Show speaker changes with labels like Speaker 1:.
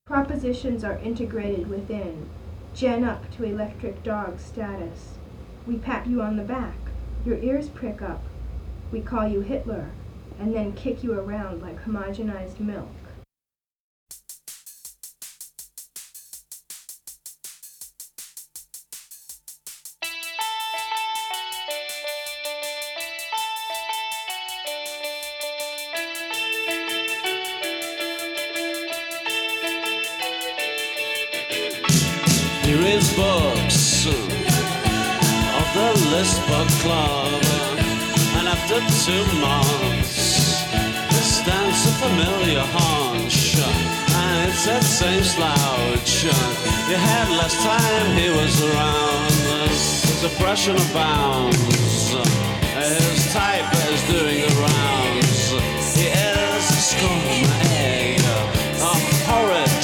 Speaker 1: Propositions are integrated within, gen up to electric dog status. We pat you on the back, your ears prick up. We call you Hitler, and then kick you around like homogenized milk.
Speaker 2: He reads books of the List Book Club, and after 2 months, he stands a familiar haunch, and it's that same slouch you had last time he was around. His oppression abounds, his type is doing the rounds. He is a scum egg.